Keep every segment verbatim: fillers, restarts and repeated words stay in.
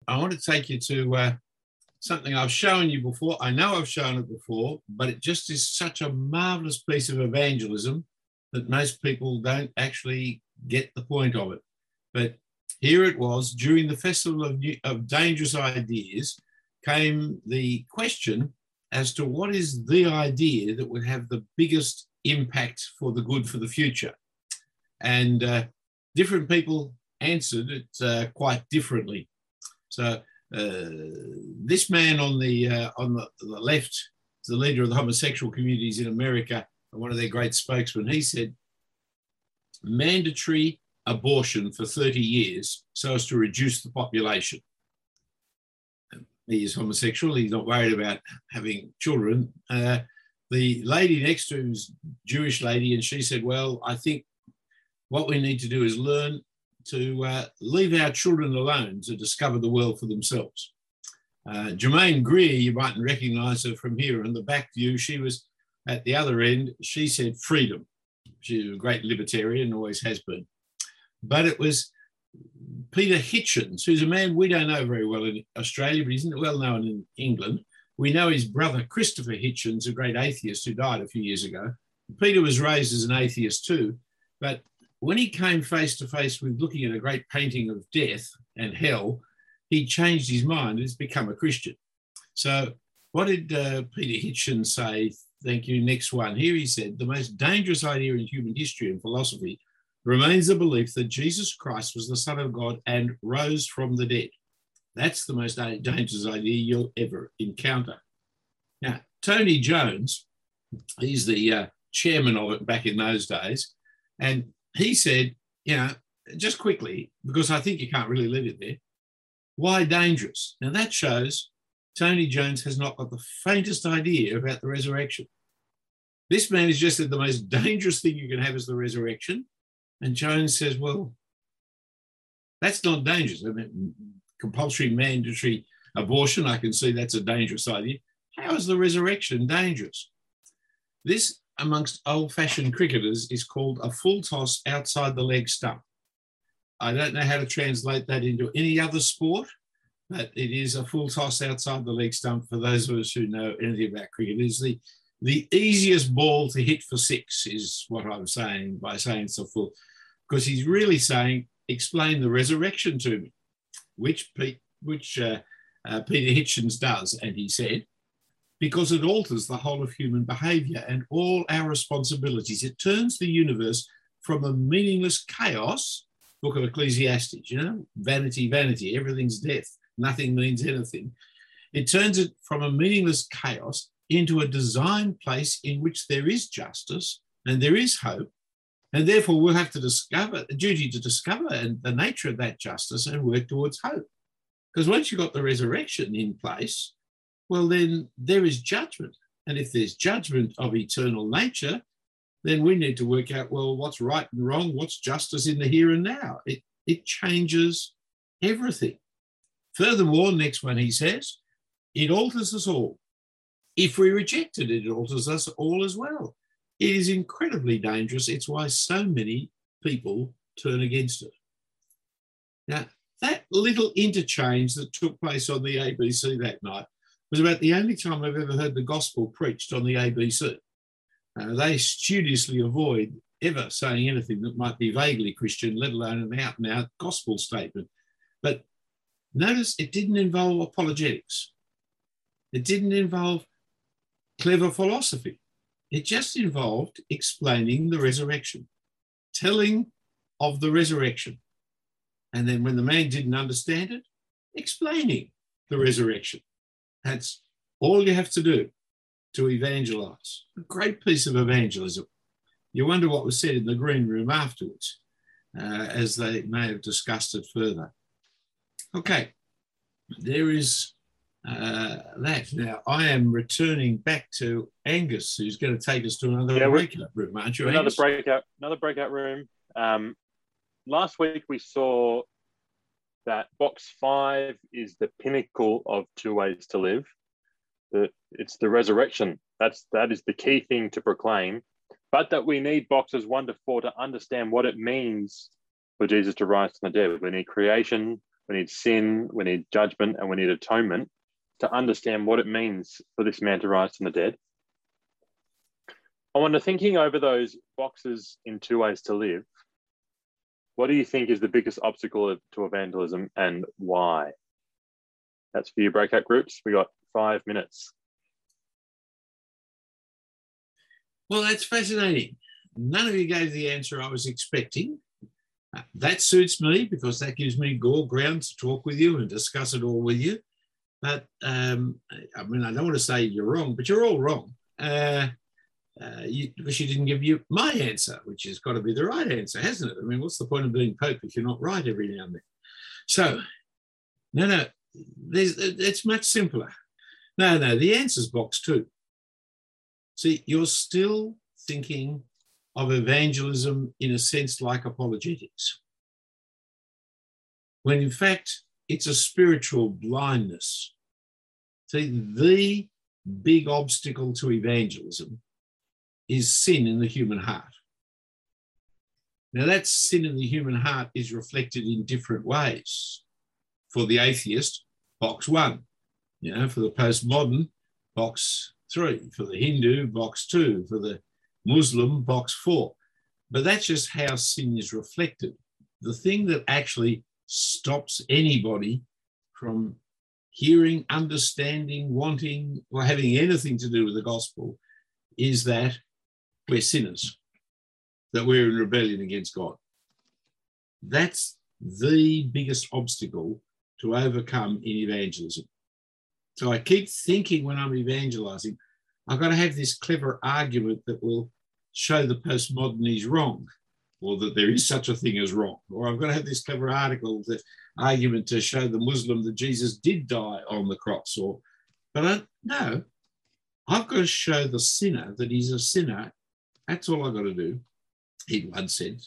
I want to take you to uh, something I've shown you before. I know I've shown it before, but it just is such a marvelous piece of evangelism that most people don't actually get the point of it. But here it was, during the Festival of, New, of Dangerous Ideas, came the question as to what is the idea that would have the biggest impact for the good for the future. And uh, different people answered it uh, quite differently. So uh, this man on the uh, on the, the left, the leader of the homosexual communities in America, one of their great spokesmen, he said, mandatory abortion for thirty years so as to reduce the population. He is homosexual. He's not worried about having children. Uh, the lady next to him is a Jewish lady, and she said, well, I think what we need to do is learn to uh, leave our children alone to discover the world for themselves. Uh, Germaine Greer, you mightn't recognise her from here in the back view. She was at the other end. She said freedom. She's a great libertarian, always has been. But it was Peter Hitchens, who's a man we don't know very well in Australia, but he's well known in England. We know his brother, Christopher Hitchens, a great atheist who died a few years ago. Peter was raised as an atheist too, but when he came face to face with looking at a great painting of death and hell, he changed his mind and has become a Christian. So what did uh, Peter Hitchens say? Thank you. Next one. Here he said, the most dangerous idea in human history and philosophy remains the belief that Jesus Christ was the Son of God and rose from the dead. That's the most dangerous idea you'll ever encounter. Now, Tony Jones, he's the uh, chairman of it back in those days, and he said, you know, just quickly, because I think you can't really leave it there, why dangerous? Now, that shows Tony Jones has not got the faintest idea about the resurrection. This man has just said the most dangerous thing you can have is the resurrection. And Jones says, well, that's not dangerous. I mean, compulsory mandatory abortion, I can see that's a dangerous idea. How is the resurrection dangerous? This, amongst old-fashioned cricketers, is called a full toss outside the leg stump. I don't know how to translate that into any other sport, but it is a full toss outside the leg stump for those of us who know anything about cricket. It is the, the easiest ball to hit for six is what I'm saying by saying it's a full, because he's really saying, explain the resurrection to me, which, Pete, which uh, uh, Peter Hitchens does, and he said, because it alters the whole of human behaviour and all our responsibilities. It turns the universe from a meaningless chaos, Book of Ecclesiastes, you know, vanity, vanity, everything's death, nothing means anything. It turns it from a meaningless chaos into a designed place in which there is justice and there is hope, and therefore we'll have to discover, a duty to discover and the nature of that justice and work towards hope. Because once you've got the resurrection in place, well, then there is judgment. And if there's judgment of eternal nature, then we need to work out, well, what's right and wrong, what's justice in the here and now. It, it changes everything. Furthermore, next one he says, it alters us all. If we reject it, it alters us all as well. It is incredibly dangerous. It's why so many people turn against it. Now, that little interchange that took place on the A B C that night was about the only time I've ever heard the gospel preached on the A B C. Uh, they studiously avoid ever saying anything that might be vaguely Christian, let alone an out-and-out gospel statement. But notice it didn't involve apologetics. It didn't involve clever philosophy. It just involved explaining the resurrection, telling of the resurrection. And then when the man didn't understand it, explaining the resurrection. That's all you have to do to evangelize. A great piece of evangelism. You wonder what was said in the green room afterwards, uh, as they may have discussed it further. Okay, there is uh, that. Now, I am returning back to Angus, who's going to take us to another yeah, breakout room, aren't you, another Angus? breakout, another breakout room. Um, last week we saw that box five is the pinnacle of two ways to live. That it's the resurrection. That's that is the key thing to proclaim. But that we need boxes one to four to understand what it means for Jesus to rise from the dead. We need creation, we need sin, we need judgment, and we need atonement to understand what it means for this man to rise from the dead. I wonder, thinking over those boxes in two ways to live, what do you think is the biggest obstacle to evangelism and why? That's for you breakout groups. We got five minutes. Well, that's fascinating. None of you gave the answer I was expecting. Uh, that suits me because that gives me gore ground to talk with you and discuss it all with you. But um, I mean, I don't want to say you're wrong, but you're all wrong. Uh, uh, you, because you didn't give you my answer, which has got to be the right answer, hasn't it? I mean, what's the point of being Pope if you're not right every now and then? So, no, no, there's, it's much simpler. No, no, the answer's box two. See, you're still thinking of evangelism in a sense like apologetics, when in fact it's a spiritual blindness. See, the big obstacle to evangelism is sin in the human heart. Now, that sin in the human heart is reflected in different ways. For the atheist, box one. You know, for the postmodern, box three. For the Hindu, box two. For the Muslim, box four. But that's just how sin is reflected. The thing that actually stops anybody from hearing, understanding, wanting, or having anything to do with the gospel is that we're sinners, that we're in rebellion against God. That's the biggest obstacle to overcome in evangelism. So I keep thinking when I'm evangelizing, I've got to have this clever argument that will show the postmodern he's wrong, or that there is such a thing as wrong. Or I've got to have this clever article, that argument to show the Muslim that Jesus did die on the cross. Or, but I, no, I've got to show the sinner that he's a sinner. That's all I've got to do, in one sense.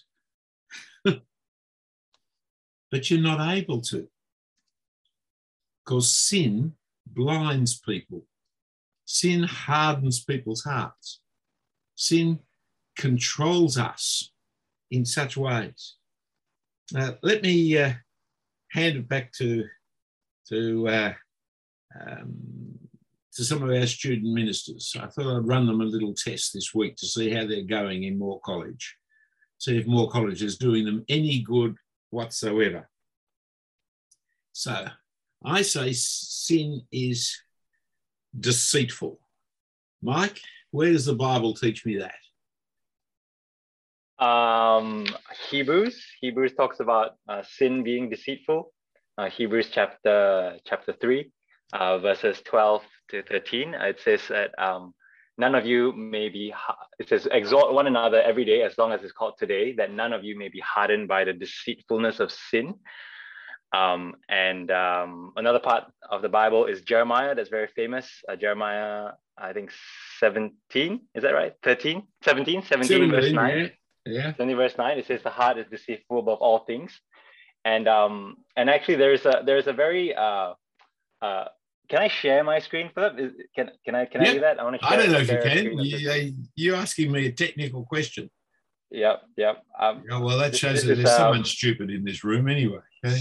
But you're not able to, because sin blinds people. Sin hardens people's hearts. Sin controls us in such ways. Uh, let me uh, hand it back to, to, uh, um, to some of our student ministers. I thought I'd run them a little test this week to see how they're going in Moore College, see if Moore College is doing them any good whatsoever. So I say sin is deceitful. Mike, where does the Bible teach me that? Um, Hebrews. Hebrews talks about uh, sin being deceitful. Uh, Hebrews chapter chapter three, uh, verses twelve to thirteen. It says that um, none of you may be. It says exhort one another every day, as long as it's called today, that none of you may be hardened by the deceitfulness of sin. Um, and um, another part of the Bible is Jeremiah. That's very famous. Uh, Jeremiah, I think seventeen. Is that right? thirteen, seventeen, seventeen, verse nine. Yeah. Yeah. seventeen verse nine, it says the heart is deceitful above all things. And um and actually there's a there's a very uh uh can I share my screen, Philip? Is, can can I can yep. I do that? I want to share. I don't know if you can. You, you're asking me a technical question. Yep, yep. Um, oh, well, that shows that there's um, someone stupid in this room anyway. Okay.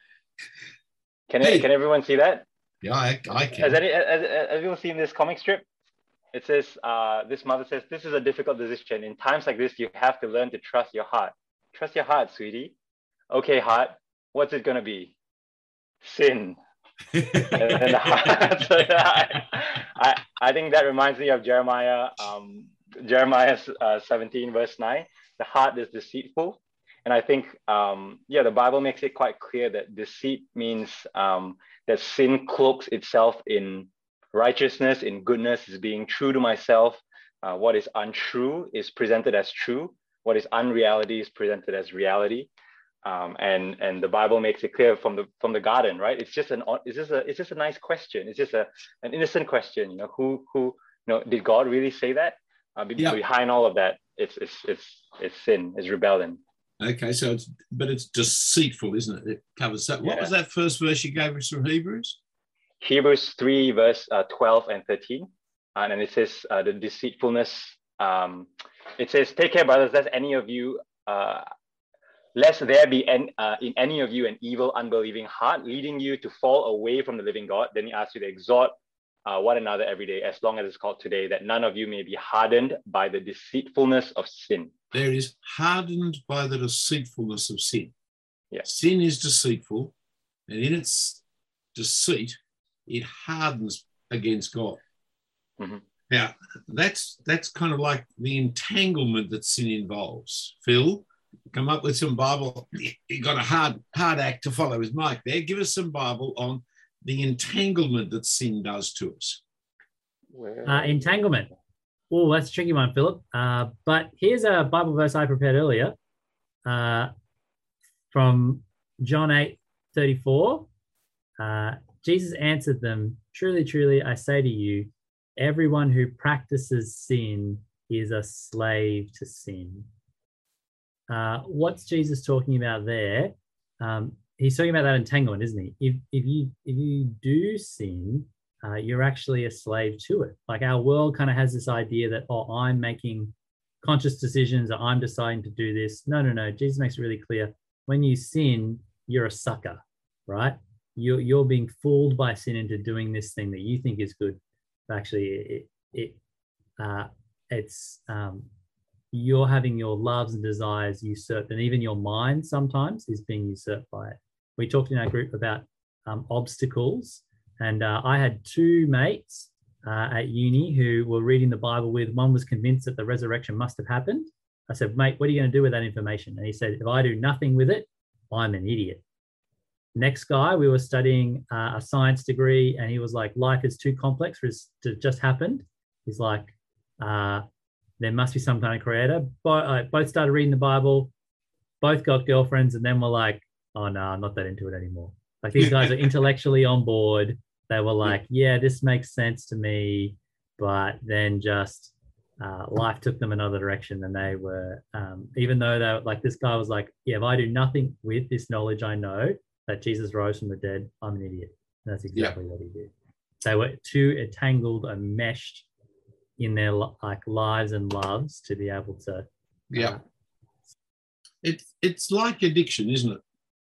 Can hey. can everyone see that? Yeah, I, I can. Has, any, has, has everyone seen this comic strip? It says, uh, this mother says, this is a difficult decision. In times like this, you have to learn to trust your heart. Trust your heart, sweetie. Okay, heart, what's it going to be? Sin. and, and the heart, so I, I, I think that reminds me of Jeremiah, um, Jeremiah uh, seventeen, verse nine. The heart is deceitful. And I think, um, yeah, the Bible makes it quite clear that deceit means um, that sin cloaks itself in righteousness, in goodness, is being true to myself. Uh, what is untrue is presented as true. What is unreality is presented as reality. Um, and and the Bible makes it clear from the from the garden, right? It's just an it's just a it's just a nice question. It's just a an innocent question. You know, who who you know did God really say that? Uh, be, yeah. Behind all of that, it's it's it's it's sin, it's rebellion. Okay, so it's but it's deceitful, isn't it? It covers that. What yeah. was that first verse you gave us from Hebrews? Hebrews three, verse uh, twelve and thirteen. Uh, and it says uh, the deceitfulness. Um, it says, take care, brothers, lest any of you uh, Lest there be an, uh, in any of you an evil, unbelieving heart, leading you to fall away from the living God. Then he asks you to exhort uh, one another every day, as long as it's called today, that none of you may be hardened by the deceitfulness of sin. There is hardened by the deceitfulness of sin. Yeah. Sin is deceitful, and in its deceit, it hardens against God. Mm-hmm. Now, that's that's kind of like the entanglement that sin involves. Phil, come up with some Bible. You got a hard hard act to follow with Mike there. Give us some Bible on the entanglement that sin does to us. Uh, entanglement. Oh, that's a tricky one, Philip. Uh, but here's a Bible verse I prepared earlier uh, from John eight thirty-four. Uh, Jesus answered them, "Truly, truly, I say to you, everyone who practices sin is a slave to sin." Uh, what's Jesus talking about there? Um, he's talking about that entanglement, isn't he? If if you if you do sin, uh, you're actually a slave to it. Like our world kind of has this idea that, oh, I'm making conscious decisions, or I'm deciding to do this. No, no, no. Jesus makes it really clear. When you sin, you're a sucker, right? You're you're being fooled by sin into doing this thing that you think is good. Actually, it it uh, it's um, you're having your loves and desires usurped, and even your mind sometimes is being usurped by it. We talked in our group about um, obstacles, and uh, I had two mates uh, at uni who were reading the Bible with. One was convinced that the resurrection must have happened. I said, "Mate, what are you going to do with that information?" And he said, "If I do nothing with it, I'm an idiot." Next guy, we were studying uh, a science degree, and he was like, life is too complex for it to just happen. He's like, uh, there must be some kind of creator. Bo- uh, both started reading the Bible, both got girlfriends, and then we're like, oh, no, I'm not that into it anymore. Like these guys are intellectually on board. They were like, yeah, this makes sense to me. But then just uh, life took them another direction, and they were, um, even though they were like, this guy was like, yeah, if I do nothing with this knowledge I know, that Jesus rose from the dead, I'm an idiot. And that's exactly yeah. what he did. They were too entangled and meshed in their like lives and loves to be able to. Yeah. Uh, it, it's like addiction, isn't it?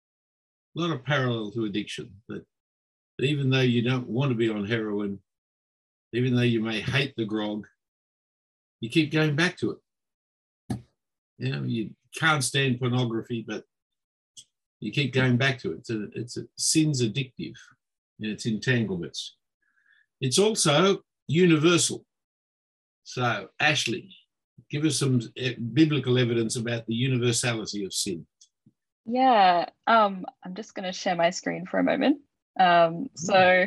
A lot of parallel to addiction. That, that even though you don't want to be on heroin, even though you may hate the grog, you keep going back to it. You know, you can't stand pornography, but you keep going back to it. It's a, it's a, sin's addictive in its entanglements. It's also universal. So, Ashley, give us some biblical evidence about the universality of sin. Yeah, um, I'm just going to share my screen for a moment. Um, so,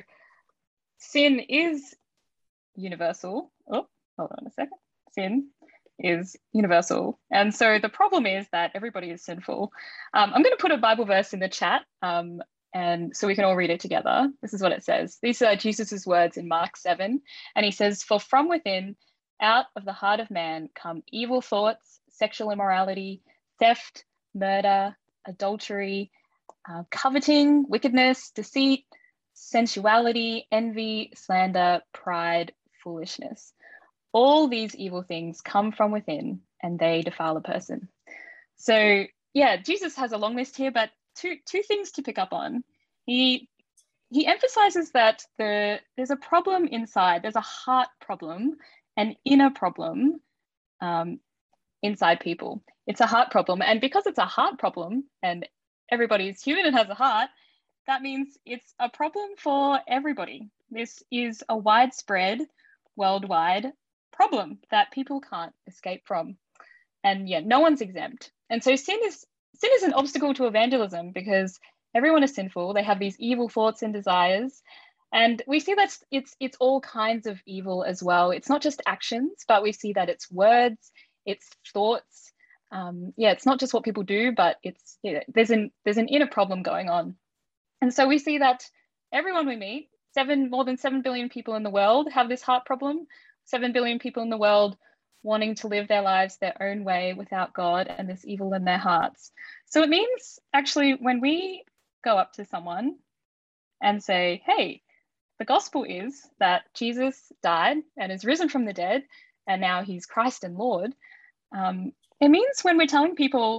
sin is universal. Oh, hold on a second. Sin is universal. And so the problem is that everybody is sinful. Um, I'm going to put a Bible verse in the chat um, and so we can all read it together. This is what it says. These are Jesus's words in Mark seven. And he says, "For from within, out of the heart of man come evil thoughts, sexual immorality, theft, murder, adultery, uh, coveting, wickedness, deceit, sensuality, envy, slander, pride, foolishness. All these evil things come from within and they defile a person." So yeah, Jesus has a long list here, but two two things to pick up on. He he emphasizes that the there's a problem inside. There's a heart problem, an inner problem um, inside people. It's a heart problem, and because it's a heart problem, and everybody is human and has a heart, that means it's a problem for everybody. This is a widespread, worldwide problem that people can't escape from, and yeah, no one's exempt. And so sin is sin is an obstacle to evangelism because everyone is sinful. They have these evil thoughts and desires, and we see that it's it's all kinds of evil as well. It's not just actions, but we see that it's words, it's thoughts. Um, yeah, it's not just what people do, but it's yeah, there's an there's an inner problem going on. And so we see that everyone we meet, seven more than seven billion people in the world have this heart problem. Seven billion people in the world wanting to live their lives their own way without God and this evil in their hearts. So it means actually when we go up to someone and say, hey, the gospel is that Jesus died and is risen from the dead, and now he's Christ and Lord. Um, it means when we're telling people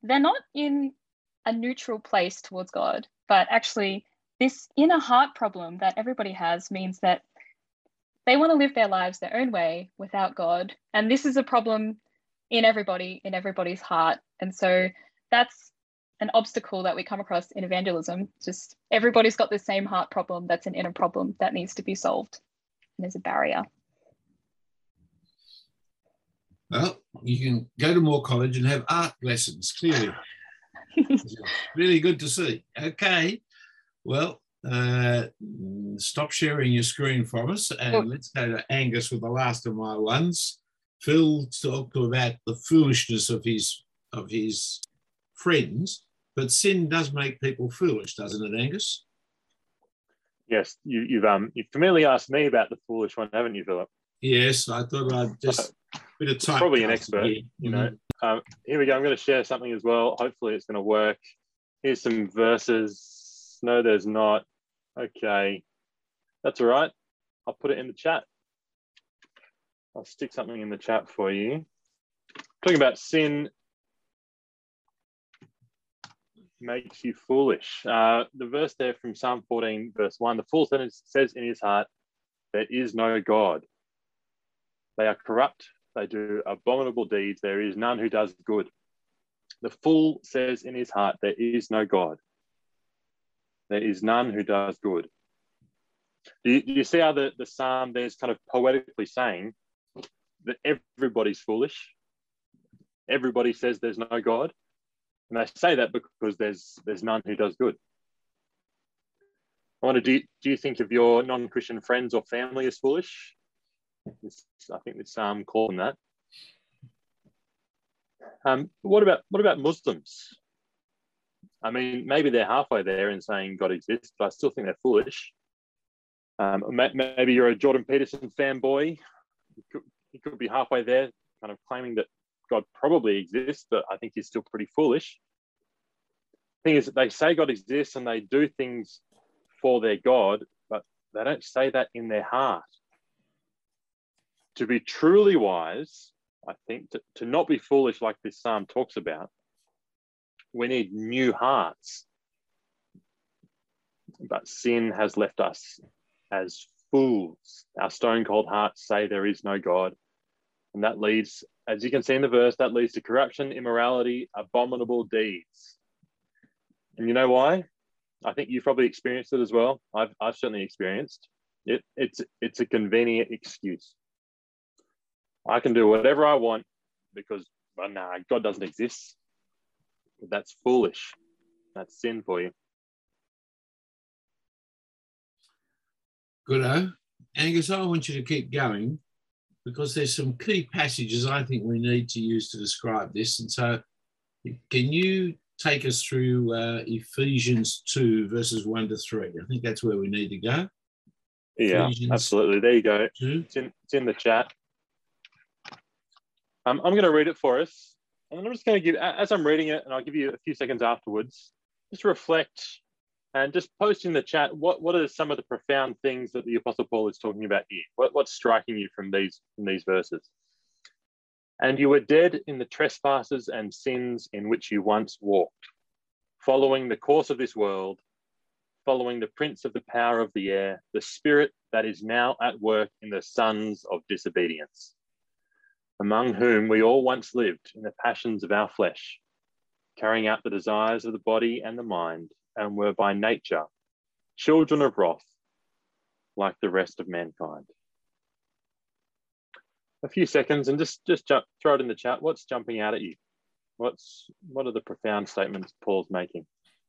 they're not in a neutral place towards God, but actually this inner heart problem that everybody has means that they want to live their lives their own way without God. And this is a problem in everybody, in everybody's heart. And so that's an obstacle that we come across in evangelism. Just everybody's got the same heart problem. That's an inner problem that needs to be solved. And there's a barrier. Well, you can go to Moore College and have art lessons, clearly. Really good to see. Okay, well, uh, stop sharing your screen from us and oh. let's go to Angus with the last of my ones. Phil talked about the foolishness of his of his friends, but sin does make people foolish, doesn't it, Angus? Yes, you, you've um you've familiarly asked me about the foolish one, haven't you, Philip? Yes, I thought I'd just uh, bit of time. Probably an expert, here. you know. Mm-hmm. Um, here we go. I'm going to share something as well. Hopefully, it's going to work. Here's some verses. No, there's not. Okay, that's all right. I'll put it in the chat. I'll stick something in the chat for you. Talking about sin makes you foolish. Uh, the verse there from Psalm fourteen, verse one, the fool says in his heart, there is no God. They are corrupt. They do abominable deeds. There is none who does good. The fool says in his heart, there is no God. There is none who does good. Do you, do you see how the, the psalm there is kind of poetically saying that everybody's foolish? Everybody says there's no God. And they say that because there's there's none who does good. I wonder, do you, do you think of your non-Christian friends or family as foolish? This, I think this psalm called them that. Um, what about what about Muslims? I mean, maybe they're halfway there in saying God exists, but I still think they're foolish. Um, maybe you're a Jordan Peterson fanboy. You could, you could be halfway there, kind of claiming that God probably exists, but I think he's still pretty foolish. The thing is that they say God exists and they do things for their God, but they don't say that in their heart. To be truly wise, I think, to, to not be foolish like this psalm talks about, we need new hearts. But sin has left us as fools. Our stone-cold hearts say there is no God. And that leads, as you can see in the verse, that leads to corruption, immorality, abominable deeds. And you know why? I think you've probably experienced it as well. I've, I've certainly experienced it. It's, it's a convenient excuse. I can do whatever I want because, well, no, nah, God doesn't exist. But that's foolish. That's sin for you. Good-o. Angus, I want you to keep going because there's some key passages I think we need to use to describe this. And so can you take us through uh, Ephesians two, verses one to three? I think that's where we need to go. Yeah, Ephesians absolutely. There you go. It's in, it's in the chat. Um, I'm going to read it for us. And I'm just going to give, as I'm reading it, and I'll give you a few seconds afterwards, just reflect and just post in the chat, what, what are some of the profound things that the Apostle Paul is talking about here? What, what's striking you from these, from these verses? And you were dead in the trespasses and sins in which you once walked, following the course of this world, following the prince of the power of the air, the spirit that is now at work in the sons of disobedience, among whom we all once lived in the passions of our flesh, carrying out the desires of the body and the mind, and were by nature children of wrath, like the rest of mankind. A few seconds and just, just jump, throw it in the chat. What's jumping out at you? What's, what are the profound statements Paul's making?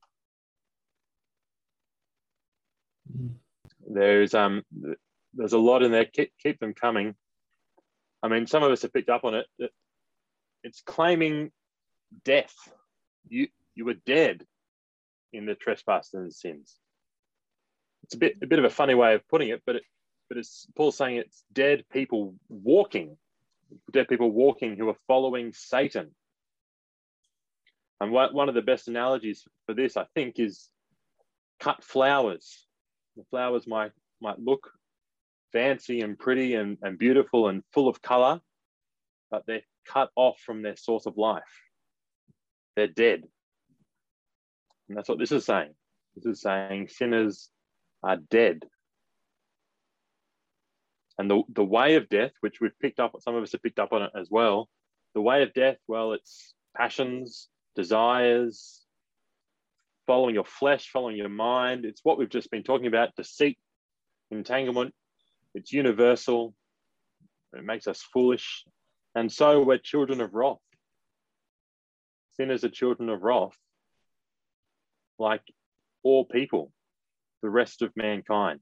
There's, um, there's a lot in there. Keep, keep them coming. I mean, some of us have picked up on it. It's claiming death. You you were dead in the trespasses and sins. It's a bit a bit of a funny way of putting it, but it, but it's Paul's saying it's dead people walking, dead people walking who are following Satan. And what, one of the best analogies for this, I think, is cut flowers. The flowers might might look fancy and pretty and, and beautiful and full of color, but they're cut off from their source of life. they're dead. And that's what this is saying. This is saying sinners are dead. And the, the way of death, which we've picked up, some of us have picked up on it as well, the way of death, well, it's passions, desires, following your flesh, following your mind. It's what we've just been talking about, deceit, entanglement. It's universal. It makes us foolish. And so we're children of wrath. Sinners are children of wrath, like all people, the rest of mankind.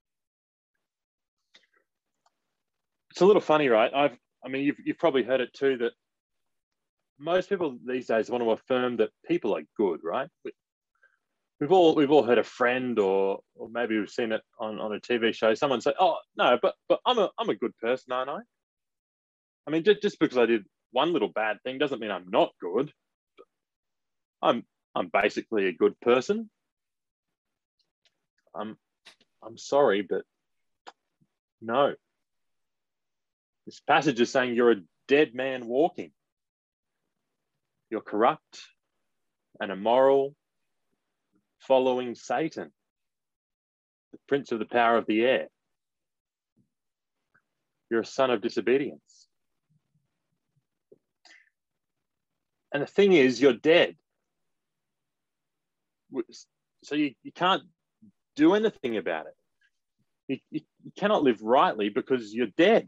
It's a little funny, right? I've, I mean, you've, you've probably heard it too, that most people these days want to affirm that people are good, right? We've all we've all heard a friend, or or maybe we've seen it on, on a T V show. Someone say, "Oh no, but but I'm a I'm a good person, aren't I?" I mean, just, just because I did one little bad thing doesn't mean I'm not good. I'm I'm basically a good person. I'm I'm sorry, but no. This passage is saying you're a dead man walking. You're corrupt and immoral, following Satan, the prince of the power of the air. You're a son of disobedience. And the thing is, you're dead. So you, you can't do anything about it. You, you, you cannot live rightly because you're dead.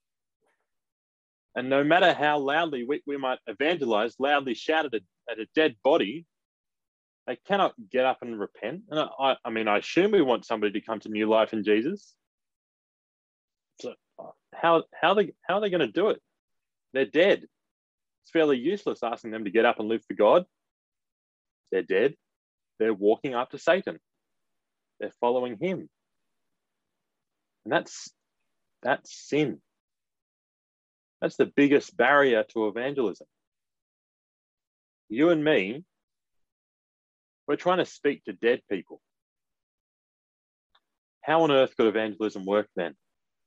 And no matter how loudly we, we might evangelize, loudly shout at a, at a dead body, they cannot get up and repent. And I, I mean, I assume we want somebody to come to new life in Jesus. So how, how, are they, how are they going to do it? They're dead. It's fairly useless asking them to get up and live for God. They're dead. They're walking after Satan. They're following him. And that's, that's sin. That's the biggest barrier to evangelism. You and me, we're trying to speak to dead people. How on earth could evangelism work then?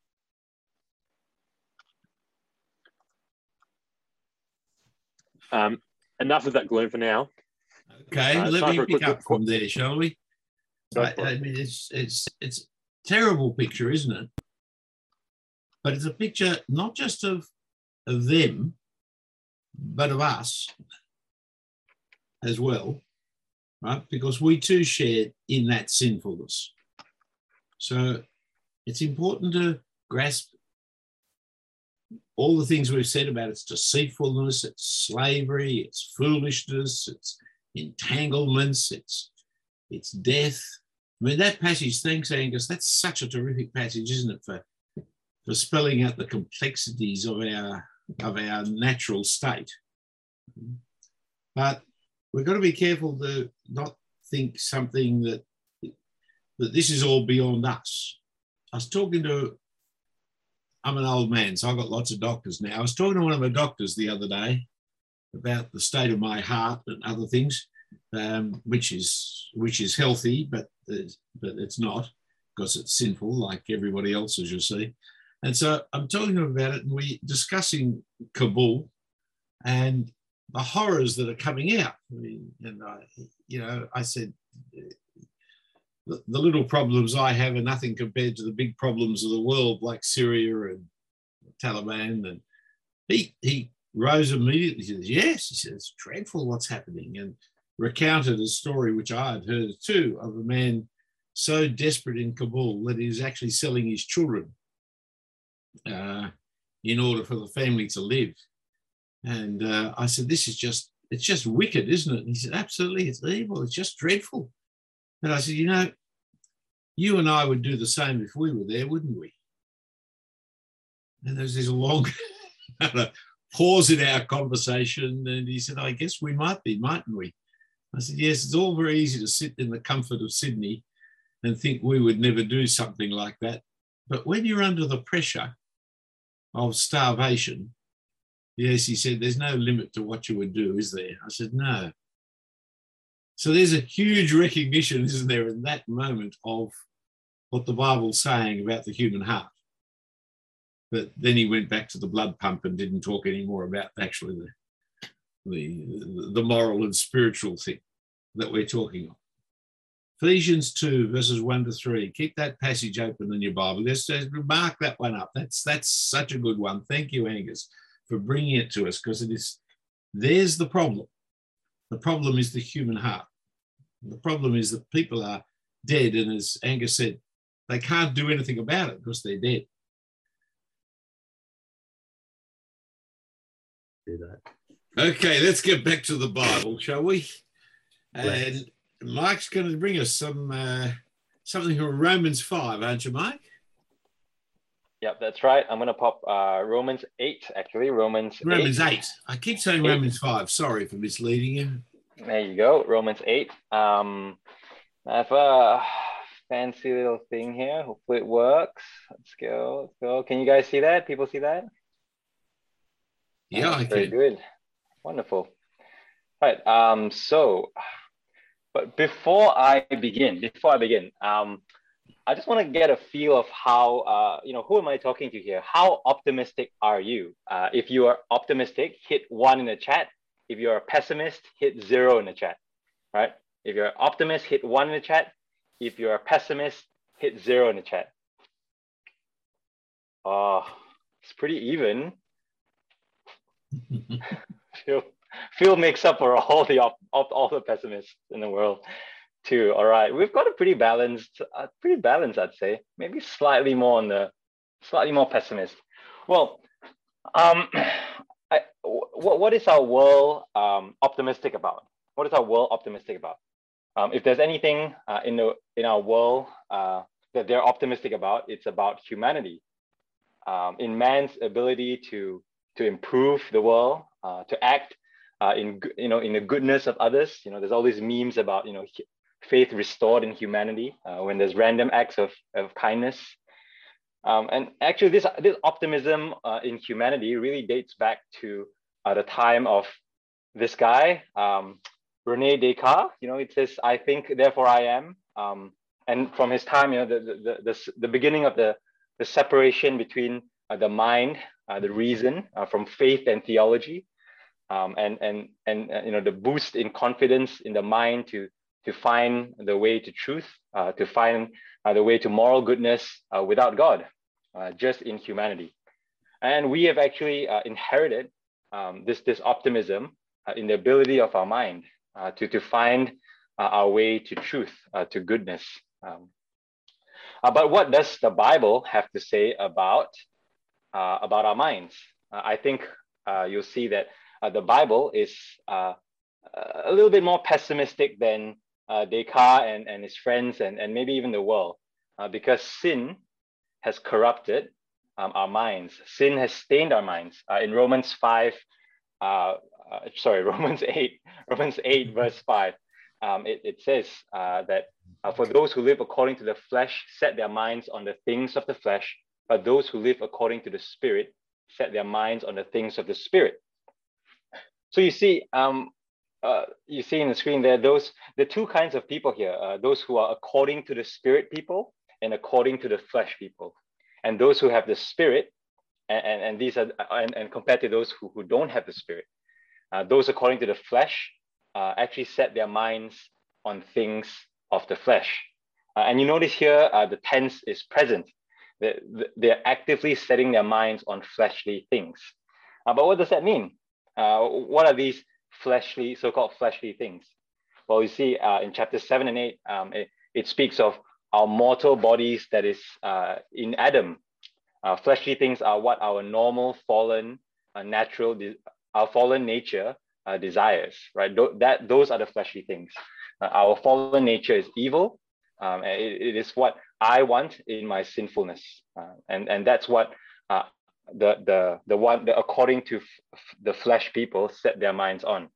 Um, enough of that gloom for now. Okay, uh, let me pick quick, up from there, shall we? I, I mean, it's it's it's a terrible picture, isn't it? But it's a picture not just of of them, but of us as well, right? Because we too share in that sinfulness. So it's important to grasp all the things we've said about its deceitfulness, its slavery, its foolishness, its entanglements, its, its death. I mean, that passage, thanks, Angus, that's such a terrific passage, isn't it, for, for spelling out the complexities of our of our natural state. But we've got to be careful to not think something that, that this is all beyond us. I was talking to, I'm an old man, so I've got lots of doctors now. I was talking to one of my doctors the other day about the state of my heart and other things, um, which is which is healthy, but, but it's not, because it's sinful like everybody else, as you'll see. And so I'm talking to him about it, and we're discussing Kabul and the horrors that are coming out. I mean, and I, you know, I said, the, the little problems I have are nothing compared to the big problems of the world, like Syria and Taliban. And he he rose immediately. He says, yes, he says, it's dreadful what's happening, and recounted a story which I had heard too, of a man so desperate in Kabul that he was actually selling his children uh, in order for the family to live. And uh, I said, this is just, it's just wicked, isn't it? And he said, absolutely, it's evil, it's just dreadful. And I said, you know, you and I would do the same if we were there, wouldn't we? And there was this long pause in our conversation, and he said, I guess we might be, mightn't we? I said, yes, it's all very easy to sit in the comfort of Sydney and think we would never do something like that. But when you're under the pressure of starvation, yes, he said, there's no limit to what you would do, is there? I said, no. So there's a huge recognition, isn't there, in that moment of what the Bible's saying about the human heart. But then he went back to the blood pump and didn't talk any more about actually the, the, the moral and spiritual thing that we're talking of. Ephesians two, verses one to three. Keep that passage open in your Bible. Just, just mark that one up. That's, that's such a good one. Thank you, Angus, for bringing it to us, because it is, there's the problem. The problem is the human heart. The problem is that people are dead, and as Angus said, they can't do anything about it because they're dead. Do that. Okay, let's get back to the Bible, shall we? Let's. And Mike's going to bring us some uh, something from Romans five, aren't you, Mike? Yep, that's right. I'm going to pop uh, Romans eight, actually. Romans, Romans eight. eight. I keep saying Eight. Romans five. Sorry for misleading you. There you go, Romans eight. Um, I have a fancy little thing here. Hopefully it works. Let's go, let's go. Can you guys see that? People see that? Yeah, Oh, I very can. good. Wonderful. All right. Um, so, but before I begin, before I begin, um, I just want to get a feel of how, uh, you know, who am I talking to here? How optimistic are you? Uh, if you are optimistic, hit one in the chat. If you're a pessimist, hit zero in the chat, right? If you're an optimist, hit one in the chat. If you're a pessimist, hit zero in the chat. Oh, it's pretty even. Phil, Phil makes up for all the op, op, all the pessimists in the world too. All right, we've got a pretty balanced, uh, pretty balanced, I'd say. Maybe slightly more on the, slightly more pessimist. Well, um, I, what what is our world um, optimistic about? What is our world optimistic about? Um, if there's anything uh, in the in our world uh, that they're optimistic about, it's about humanity, um, in man's ability to to improve the world, uh, to act uh, in you know in the goodness of others. You know, there's all these memes about you know faith restored in humanity uh, when there's random acts of of kindness. Um, and actually, this this optimism uh, in humanity really dates back to uh, the time of this guy, um, Rene Descartes. You know, it says, "I think, therefore I am." Um, and from his time, you know, the the the, the beginning of the the separation between uh, the mind, uh, the reason, uh, from faith and theology, um, and and and uh, you know, the boost in confidence in the mind to to find the way to truth, uh, to find uh, the way to moral goodness uh, without God, uh, just in humanity. And we have actually uh, inherited um, this this optimism uh, in the ability of our mind uh, to to find uh, our way to truth, uh, to goodness. Um, uh, but what does the Bible have to say about uh, about our minds? Uh, I think uh, you'll see that uh, the Bible is uh, a little bit more pessimistic than uh, Descartes and, and his friends, and, and maybe even the world, uh, because sin has corrupted um, our minds. Sin has stained our minds. Uh, in Romans five, uh, uh, sorry, Romans eight, Romans eight, verse five, um, it, it says uh, that uh, for those who live according to the flesh set their minds on the things of the flesh, but those who live according to the Spirit set their minds on the things of the Spirit. So you see, um, uh, you see in the screen there, those the two kinds of people here, uh, those who are according to the Spirit people and according to the flesh people. And those who have the Spirit, and, and, and these are, and, and compared to those who, who don't have the Spirit, uh, those according to the flesh uh, actually set their minds on things of the flesh. Uh, and you notice here, uh, the tense is present. They're, they're actively setting their minds on fleshly things. Uh, but what does that mean? Uh, what are these fleshly, so-called fleshly things? Well, you see uh, in chapter seven and eight, um, it, it speaks of our mortal bodies that is uh, in Adam. Uh, fleshly things are what our normal fallen, uh, natural, our fallen nature uh, desires, right? Th that, those are the fleshly things. Uh, our fallen nature is evil. Um, it, it is what I want in my sinfulness. Uh, and, and that's what uh, the, the, the one, the, according to f the flesh people set their minds on.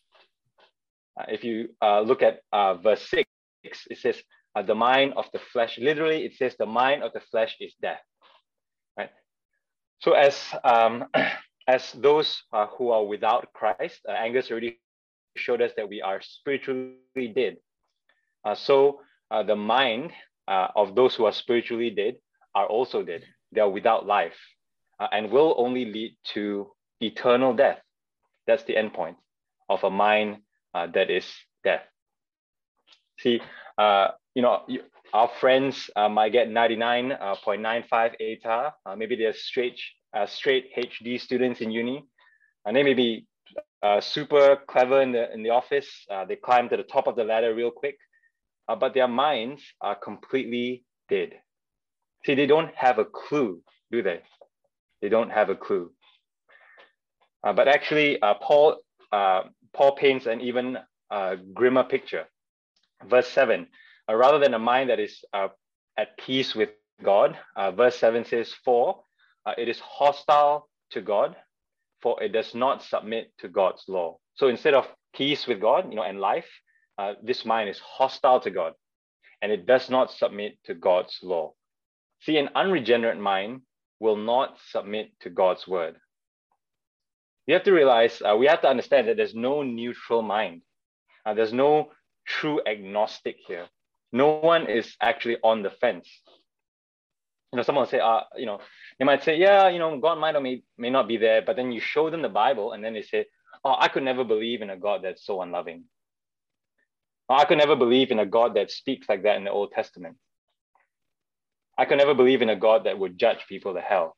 Uh, if you uh, look at uh, verse six, it says, uh, the mind of the flesh, literally it says the mind of the flesh is death, right? So as, um, as those uh, who are without Christ, uh, Angus already showed us that we are spiritually dead. Uh, so uh, the mind uh, of those who are spiritually dead are also dead. They are without life uh, and will only lead to eternal death. That's the end point. of a mind uh, that is deaf. See, uh, you know, you, our friends uh, might get ninety-nine point nine five A T A. Uh, maybe they're straight, uh, straight H D students in uni, and they may be uh, super clever in the in the office. Uh, they climb to the top of the ladder real quick, uh, but their minds are completely dead. See, they don't have a clue, do they? They don't have a clue. Uh, but actually, uh, Paul uh, Paul paints an even uh, grimmer picture. Verse seven, uh, rather than a mind that is uh, at peace with God, uh, verse seven says, for uh, it is hostile to God, for it does not submit to God's law. So instead of peace with God, you know, and life, uh, this mind is hostile to God, and it does not submit to God's law. See, an unregenerate mind will not submit to God's word. You have to realize, uh, we have to understand that there's no neutral mind. Uh, there's no true agnostic here. No one is actually on the fence. You know, someone will say, uh, you know, they might say, yeah, you know, God might or may, may not be there, but then you show them the Bible and then they say, oh, I could never believe in a God that's so unloving. Oh, I could never believe in a God that speaks like that in the Old Testament. I could never believe in a God that would judge people to hell.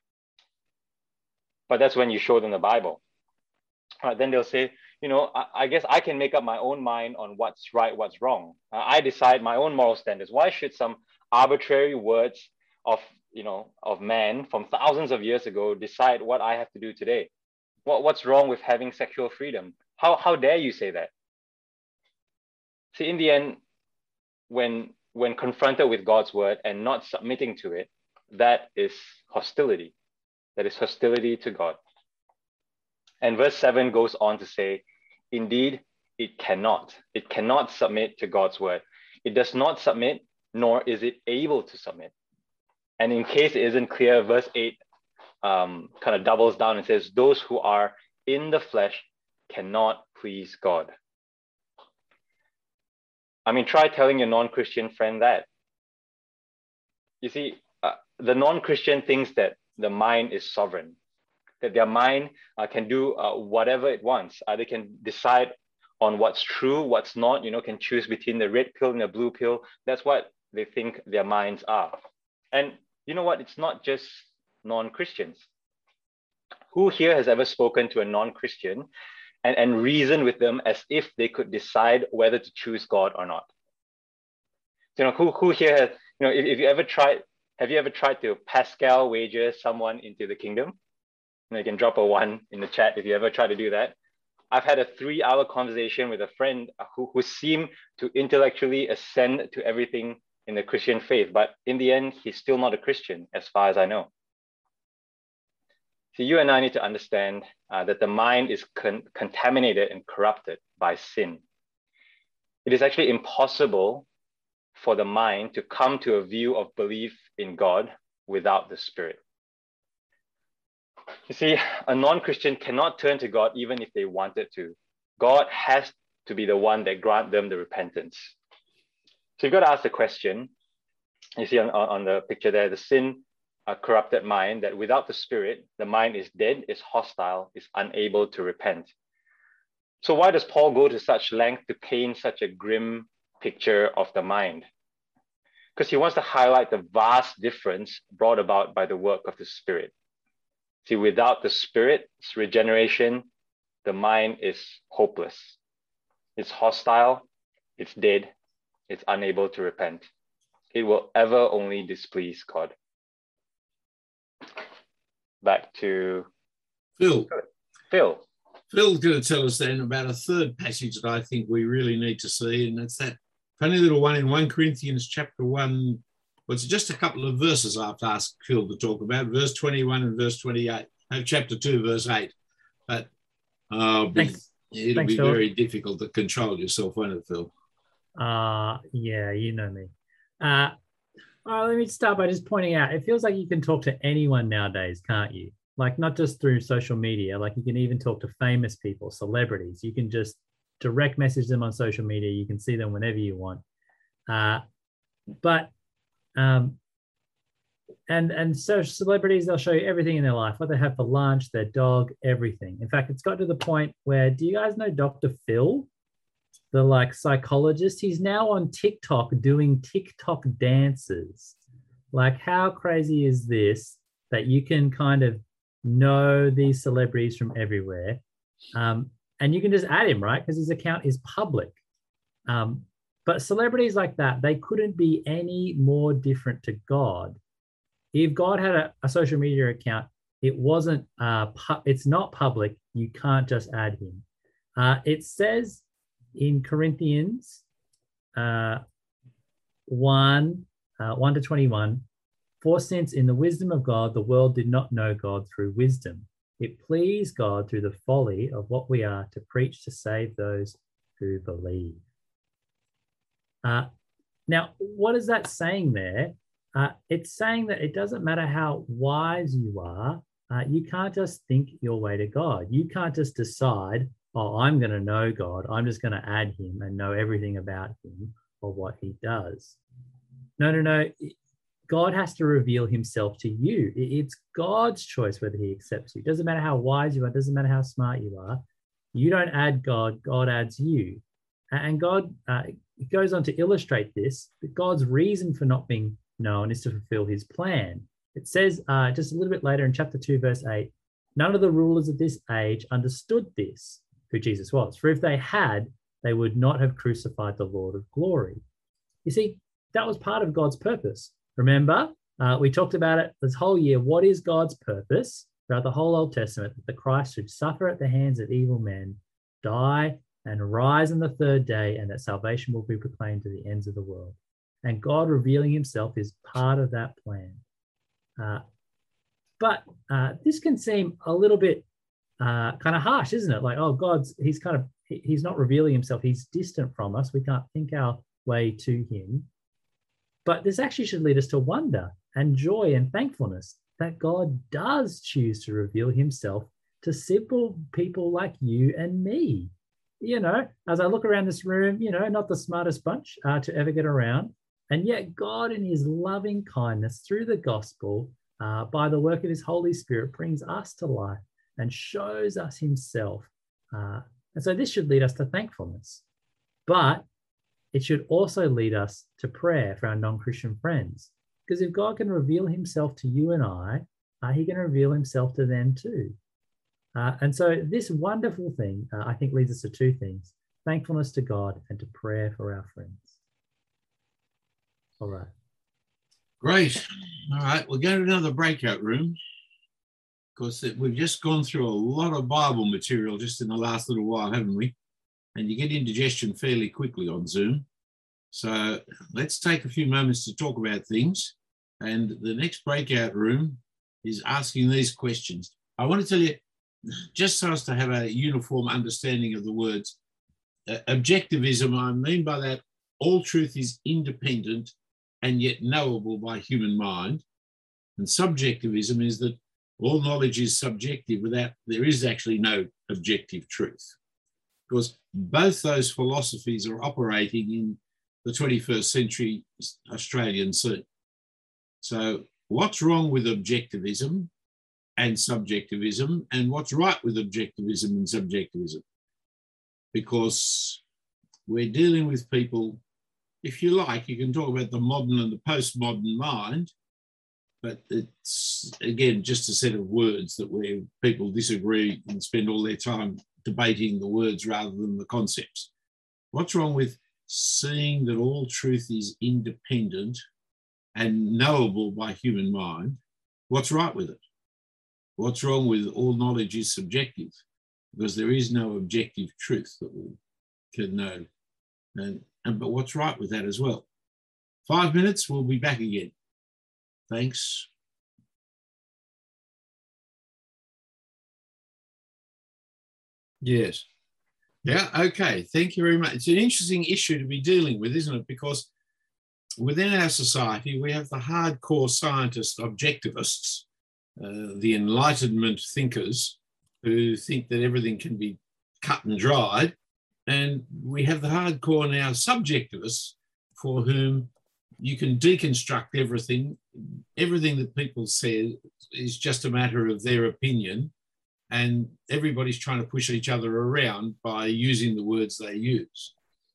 But that's when you show them the Bible. Uh, then they'll say, you know, I, I guess I can make up my own mind on what's right, what's wrong. Uh, I decide my own moral standards. Why should some arbitrary words of, you know, of man from thousands of years ago decide what I have to do today? What, what's wrong with having sexual freedom? How, how dare you say that? See, in the end, when, when confronted with God's word and not submitting to it, that is hostility. That is hostility to God. And verse seven goes on to say, indeed, it cannot. It cannot submit to God's word. It does not submit, nor is it able to submit. And in case it isn't clear, verse eight um, kind of doubles down and says, those who are in the flesh cannot please God. I mean, try telling your non-Christian friend that. You see, uh, the non-Christian thinks that the mind is sovereign, that their mind uh, can do uh, whatever it wants. Uh, they can decide on what's true, what's not, you know, can choose between the red pill and the blue pill. That's what they think their minds are. And you know what? It's not just non-Christians. Who here has ever spoken to a non-Christian and, and reasoned with them as if they could decide whether to choose God or not? You know, who, who here has, you know, if, if you ever tried, have you ever tried to Pascal wager someone into the kingdom? You know, you can drop a one in the chat if you ever try to do that. I've had a three hour conversation with a friend who, who seemed to intellectually ascend to everything in the Christian faith, but in the end, he's still not a Christian as far as I know. So you and I need to understand uh, that the mind is con contaminated and corrupted by sin. It is actually impossible for the mind to come to a view of belief in God without the Spirit. You see, a non-Christian cannot turn to God even if they wanted to. God has to be the one that grants them the repentance. So you've got to ask the question, you see on, on the picture there, the sin uh, corrupted mind, that without the Spirit, the mind is dead, is hostile, is unable to repent. So why does Paul go to such length to paint such a grim picture of the mind? Because he wants to highlight the vast difference brought about by the work of the Spirit. See, without the Spirit's regeneration, the mind is hopeless. It's hostile, it's dead, it's unable to repent. It will ever only displease God. Back to Phil. Phil. Phil's going to tell us then about a third passage that I think we really need to see, and that's that funny little one in First Corinthians chapter one. Well, it's just a couple of verses I have to ask Phil to talk about, verse twenty-one and verse twenty-eight, uh, chapter two, verse eight. But uh, be, it'll Thanks, be Phil. very difficult to control yourself, won't it, Phil? Uh, yeah, you know me. Uh, well, let me start by just pointing out, it feels like you can talk to anyone nowadays, can't you? Like, not just through social media, like you can even talk to famous people, celebrities. You can just direct message them on social media. You can see them whenever you want. Uh, but um, and and so celebrities, they'll show you everything in their life, what they have for lunch, their dog, everything. In fact, it's got to the point where, do you guys know Doctor Phil, the like psychologist? He's now on TikTok doing TikTok dances. Like, how crazy is this that you can kind of know these celebrities from everywhere, um, and you can just add him, right? Because his account is public. Um, but celebrities like that, they couldn't be any more different to God. If God had a, a social media account, it wasn't, uh, pu- it's not public. You can't just add him. Uh, it says in Corinthians uh, one, uh, one to twenty-one, for since in the wisdom of God, the world did not know God through wisdom, it pleased God through the folly of what we are to preach to save those who believe. Uh, now, what is that saying there? Uh, it's saying that it doesn't matter how wise you are, uh, you can't just think your way to God. You can't just decide, oh, I'm going to know God. I'm just going to add him and know everything about him or what he does. No, no, no. God has to reveal himself to you. It's God's choice whether he accepts you. It doesn't matter how wise you are. It doesn't matter how smart you are. You don't add God. God adds you. And God uh, goes on to illustrate this, that God's reason for not being known is to fulfill his plan. It says uh, just a little bit later in chapter two, verse eight, none of the rulers of this age understood this, who Jesus was. For if they had, they would not have crucified the Lord of glory. You see, that was part of God's purpose. Remember, uh, we talked about it this whole year. What is God's purpose throughout the whole Old Testament? That the Christ should suffer at the hands of evil men, die, and rise on the third day, and that salvation will be proclaimed to the ends of the world. And God revealing himself is part of that plan. Uh, but uh, this can seem a little bit uh, kind of harsh, isn't it? Like, oh, God's, he's kind of, he's not revealing himself. He's distant from us. We can't think our way to him. But this actually should lead us to wonder and joy and thankfulness that God does choose to reveal himself to simple people like you and me. You know, as I look around this room, you know, not the smartest bunch uh, to ever get around. And yet God, in his loving kindness through the gospel, uh, by the work of his Holy Spirit, brings us to life and shows us himself. Uh, and so this should lead us to thankfulness. But it should also lead us to prayer for our non-Christian friends. Because if God can reveal himself to you and I, uh, he can reveal himself to them too. Uh, and so this wonderful thing, uh, I think, leads us to two things: thankfulness to God and to prayer for our friends. All right. Great. All right, we'll go to another breakout room, because we've just gone through a lot of Bible material just in the last little while, haven't we? And you get indigestion fairly quickly on Zoom. So let's take a few moments to talk about things. And the next breakout room is asking these questions. I want to tell you, just so as to have a uniform understanding of the words, uh, objectivism, I mean by that, all truth is independent and yet knowable by human mind. And subjectivism is that all knowledge is subjective without, there is actually no objective truth. Because both those philosophies are operating in the twenty-first century Australian scene. So what's wrong with objectivism and subjectivism, and what's right with objectivism and subjectivism? Because we're dealing with people, if you like, you can talk about the modern and the postmodern mind, but it's, again, just a set of words that where people disagree and spend all their time debating the words rather than the concepts. What's wrong with seeing that all truth is independent and knowable by human mind? What's right with it? What's wrong with all knowledge is subjective? Because there is no objective truth that we can know. And, and but what's right with that as well? Five minutes, we'll be back again. Thanks. Yes. Yeah, okay. Thank you very much. It's an interesting issue to be dealing with, isn't it? Because within our society, we have the hardcore scientist objectivists, uh, the Enlightenment thinkers who think that everything can be cut and dried. And we have the hardcore now subjectivists for whom you can deconstruct everything everything that people say is just a matter of their opinion, and everybody's trying to push each other around by using the words they use.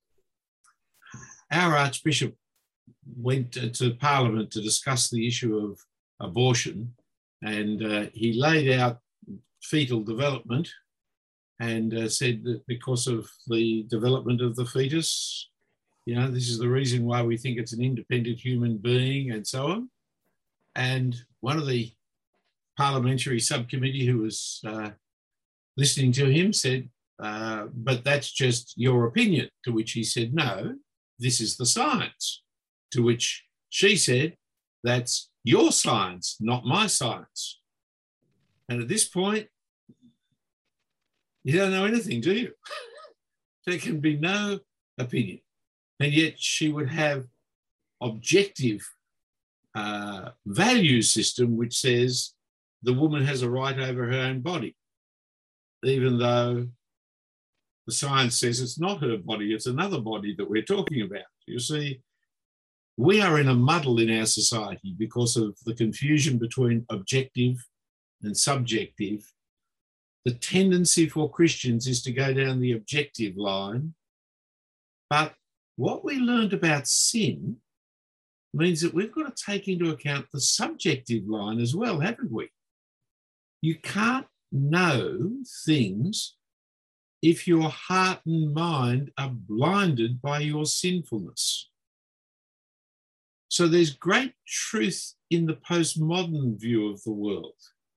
Our Archbishop went to Parliament to discuss the issue of abortion, and uh, he laid out fetal development and uh, said that because of the development of the fetus, you know, this is the reason why we think it's an independent human being and so on. And one of the parliamentary subcommittee who was uh, listening to him said, uh, but that's just your opinion, to which he said, no, this is the science. To which she said, that's your science, not my science. And at this point, you don't know anything, do you? There can be no opinion. And yet she would have objective uh, value system which says the woman has a right over her own body, even though the science says it's not her body, it's another body that we're talking about. You see, we are in a muddle in our society because of the confusion between objective and subjective. The tendency for Christians is to go down the objective line, but what we learned about sin means that we've got to take into account the subjective line as well, haven't we? You can't know things if your heart and mind are blinded by your sinfulness. So there's great truth in the postmodern view of the world.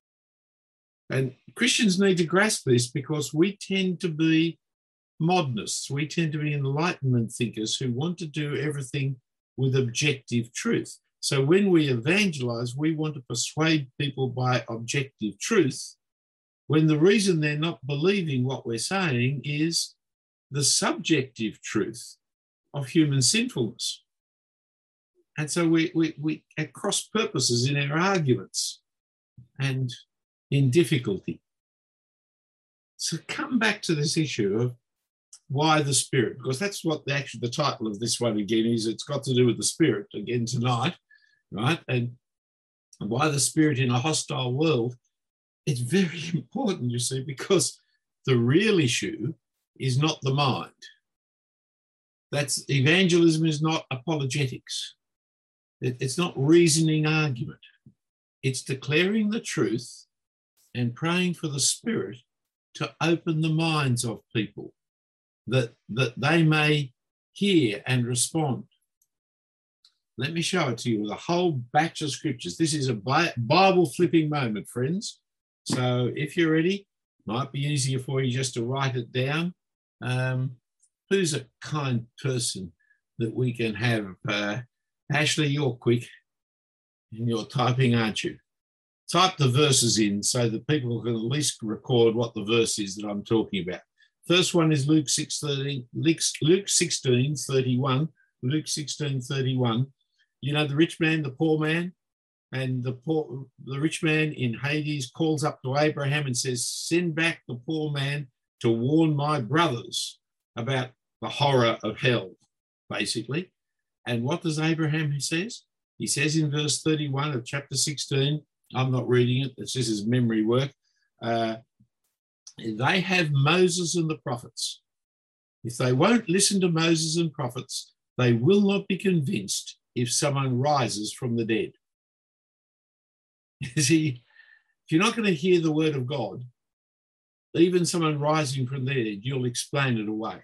And Christians need to grasp this because we tend to be modernists. We tend to be Enlightenment thinkers who want to do everything with objective truth. So when we evangelize, we want to persuade people by objective truth, when the reason they're not believing what we're saying is the subjective truth of human sinfulness. And so we, we, we at cross purposes in our arguments and in difficulty. So come back to this issue of why the Spirit, because that's what the, actually the title of this one again is. It's got to do with the Spirit again tonight, right? And why the Spirit in a hostile world. It's very important, you see, because the real issue is not the mind. That's evangelism is not apologetics. It, it's not reasoning argument. It's declaring the truth and praying for the Spirit to open the minds of people that, that they may hear and respond. Let me show it to you with a whole batch of scriptures. This is a Bible flipping moment, friends. So if you're ready, might be easier for you just to write it down. Um, who's a kind person that we can have? Uh, Ashley, you're quick and you're typing, aren't you? Type the verses in so that people can at least record what the verse is that I'm talking about. First one is Luke sixteen, Luke sixteen thirty-one. Luke sixteen thirty-one. You know, the rich man, the poor man, and the poor, the rich man in Hades calls up to Abraham and says, send back the poor man to warn my brothers about the horror of hell, basically. And what does Abraham says? He says in verse thirty-one of chapter sixteen, I'm not reading it, it's just his memory work. Uh, they have Moses and the prophets. If they won't listen to Moses and prophets, they will not be convinced if someone rises from the dead. You see, if you're not going to hear the word of God, even someone rising from the dead, you'll explain it away.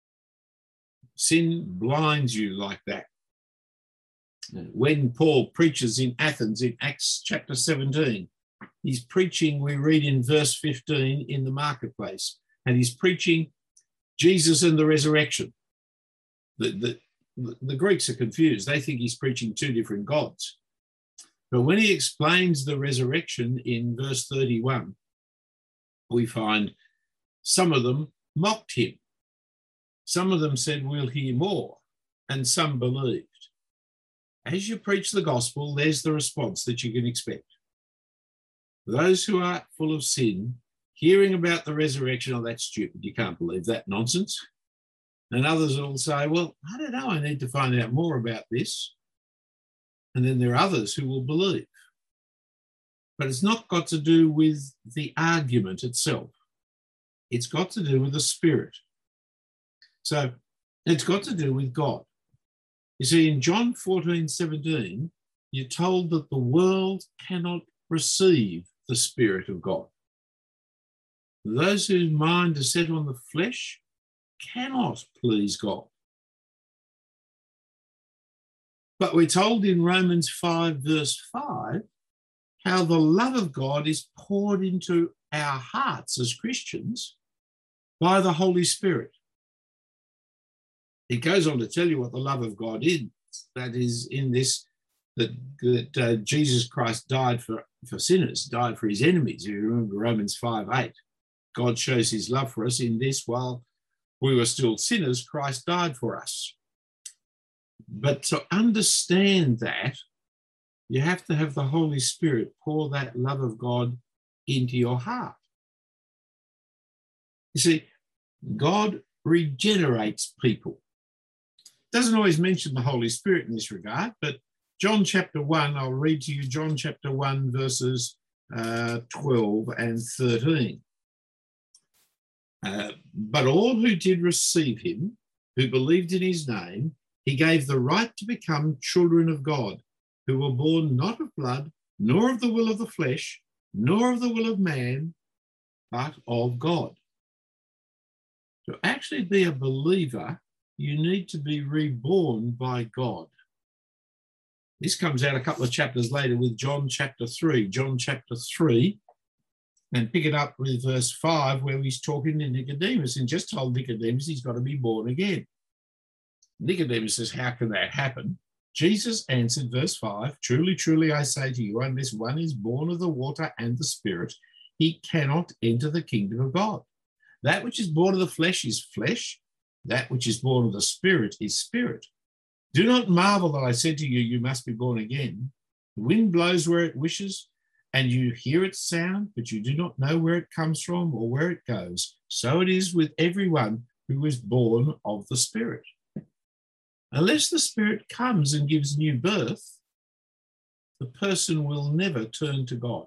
Sin blinds you like that. When Paul preaches in Athens in Acts chapter seventeen, he's preaching, we read in verse fifteen, in the marketplace, and he's preaching Jesus and the resurrection. The, the, the Greeks are confused. They think he's preaching two different gods. But when he explains the resurrection in verse thirty-one, we find some of them mocked him. Some of them said, we'll hear more, and some believed. As you preach the gospel, there's the response that you can expect. Those who are full of sin, hearing about the resurrection, oh, that's stupid, you can't believe that nonsense. And others will say, well, I don't know, I need to find out more about this. And then there are others who will believe. But it's not got to do with the argument itself. It's got to do with the Spirit. So it's got to do with God. You see, in John fourteen seventeen, you're told that the world cannot receive the Spirit of God. Those whose mind is set on the flesh cannot please God. But we're told in Romans five, verse five, how the love of God is poured into our hearts as Christians by the Holy Spirit. It goes on to tell you what the love of God is. That is in this, that, that uh, Jesus Christ died for, for sinners, died for his enemies. You remember Romans five eight. God shows his love for us in this: while we were still sinners, Christ died for us. But to understand that, you have to have the Holy Spirit pour that love of God into your heart. You see, God regenerates people. Doesn't always mention the Holy Spirit in this regard, but John chapter one, I'll read to you John chapter one, verses uh, twelve and thirteen. Uh, but all who did receive him, who believed in his name, he gave the right to become children of God, who were born not of blood, nor of the will of the flesh, nor of the will of man, but of God. To actually be a believer, you need to be reborn by God. This comes out a couple of chapters later with John chapter three. John chapter three, and pick it up with verse five, where he's talking to Nicodemus and just told Nicodemus he's got to be born again. Nicodemus says, how can that happen? Jesus answered, verse five, truly, truly, I say to you, unless one is born of the water and the Spirit, he cannot enter the kingdom of God. That which is born of the flesh is flesh. That which is born of the Spirit is spirit. Do not marvel that I said to you, you must be born again. The wind blows where it wishes, and you hear its sound, but you do not know where it comes from or where it goes. So it is with everyone who is born of the Spirit. Unless the Spirit comes and gives new birth, the person will never turn to God,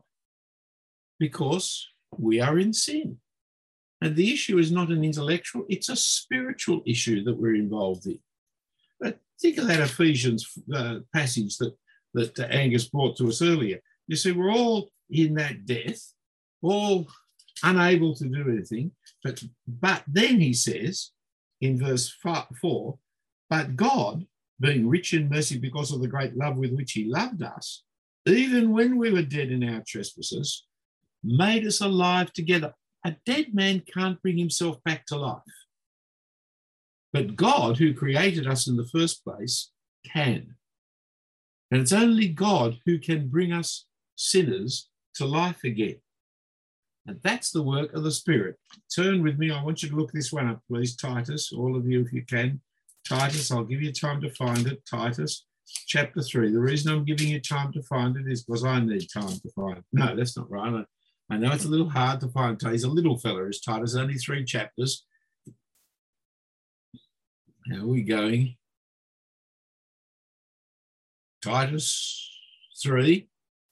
because we are in sin. And the issue is not an intellectual, it's a spiritual issue that we're involved in. But think of that Ephesians uh, passage that, that uh, Angus brought to us earlier. You see, we're all in that death, all unable to do anything. But, but then he says in verse four, but God, being rich in mercy because of the great love with which he loved us, even when we were dead in our trespasses, made us alive together. A dead man can't bring himself back to life. But God, who created us in the first place, can. And it's only God who can bring us sinners to life again. And that's the work of the Spirit. Turn with me. I want you to look this one up, please. Titus, all of you, if you can. Titus, I'll give you time to find it. Titus, chapter three. The reason I'm giving you time to find it is because I need time to find it. No, that's not right. I know it's a little hard to find. He's a little fella, is Titus, only three chapters. How are we going? Titus three.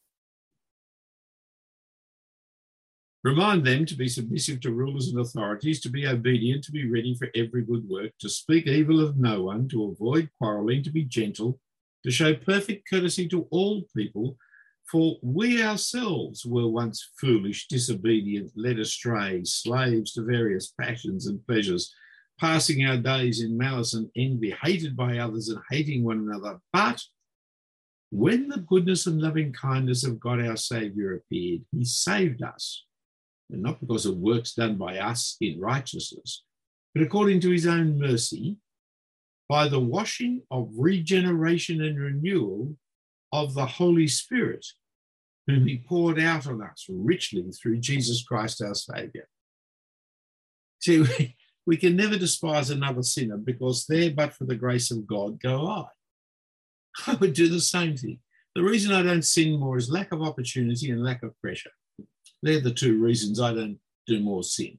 Remind them to be submissive to rulers and authorities, to be obedient, to be ready for every good work, to speak evil of no one, to avoid quarrelling, to be gentle, to show perfect courtesy to all people. For we ourselves were once foolish, disobedient, led astray, slaves to various passions and pleasures, passing our days in malice and envy, hated by others and hating one another. But when the goodness and loving kindness of God our Saviour appeared, he saved us, and not because of works done by us in righteousness, but according to his own mercy, by the washing of regeneration and renewal of the Holy Spirit, whom he poured out on us richly through Jesus Christ our Saviour. See, we, we can never despise another sinner, because there but for the grace of God go I. I would do the same thing. The reason I don't sin more is lack of opportunity and lack of pressure. They're the two reasons I don't do more sin.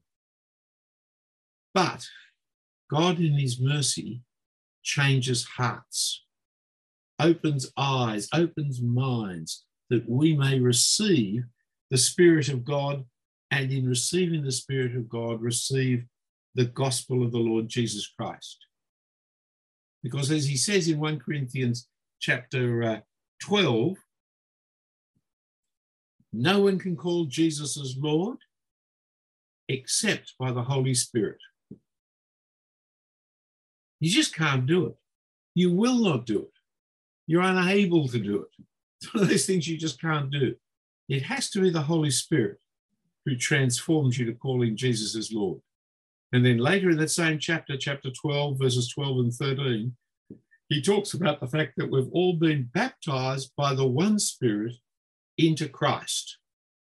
But God in his mercy changes hearts. opens eyes, opens minds, that we may receive the Spirit of God, and in receiving the Spirit of God, receive the gospel of the Lord Jesus Christ. Because as he says in First Corinthians chapter uh, twelve, no one can call Jesus as Lord except by the Holy Spirit. You just can't do it. You will not do it. You're unable to do it. It's one of those things you just can't do. It has to be the Holy Spirit who transforms you to calling Jesus as Lord. And then later in that same chapter, chapter twelve, verses twelve and thirteen, he talks about the fact that we've all been baptized by the one Spirit into Christ.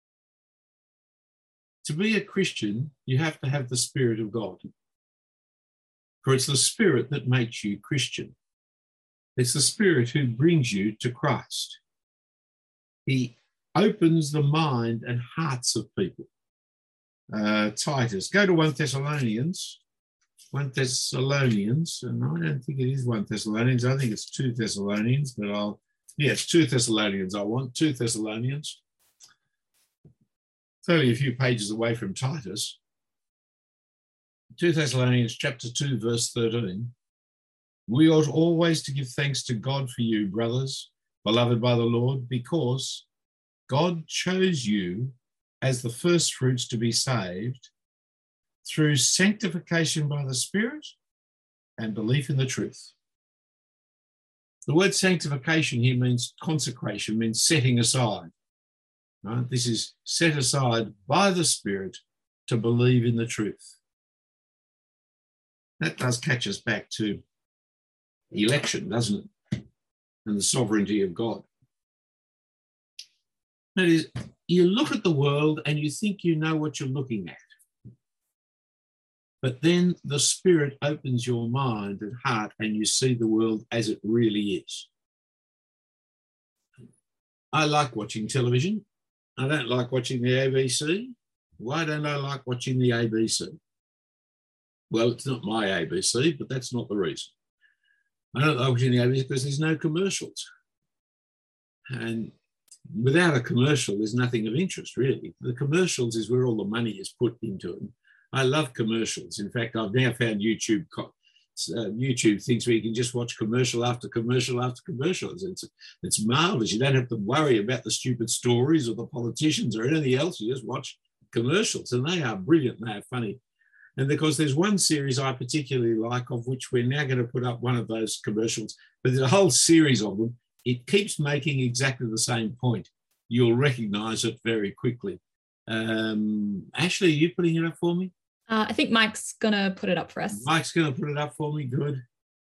To be a Christian, you have to have the Spirit of God. For it's the Spirit that makes you Christian. It's the Spirit who brings you to Christ. He opens the mind and hearts of people. Uh, Titus, go to First Thessalonians. First Thessalonians, and I don't think it is First Thessalonians. I think it's Second Thessalonians, but I'll, yeah, it's Second Thessalonians I want, Second Thessalonians. It's only a few pages away from Titus. Second Thessalonians chapter two, verse thirteen. We ought always to give thanks to God for you, brothers, beloved by the Lord, because God chose you as the first fruits to be saved through sanctification by the Spirit and belief in the truth. The word sanctification here means consecration, means setting aside. Right? This is set aside by the Spirit to believe in the truth. That does catch us back to election, doesn't it? And the sovereignty of God. That is, you look at the world and you think you know what you're looking at. But then the Spirit opens your mind and heart and you see the world as it really is. I like watching television. I don't like watching the A B C. Why don't I like watching the A B C? Well, it's not my A B C, but that's not the reason. I don't like watching the A B C because there's no commercials. And without a commercial, there's nothing of interest, really. The commercials is where all the money is put into them. I love commercials. In fact, I've now found YouTube uh, YouTube things where you can just watch commercial after commercial after commercial. It's, it's marvelous. You don't have to worry about the stupid stories or the politicians or anything else. You just watch commercials, and they are brilliant. They are funny. And because there's one series I particularly like, of which we're now going to put up one of those commercials, but there's a whole series of them. It keeps making exactly the same point. You'll recognise it very quickly. Um, Ashley, are you putting it up for me? Uh, I think Mike's going to put it up for us. Mike's going to put it up for me. Good.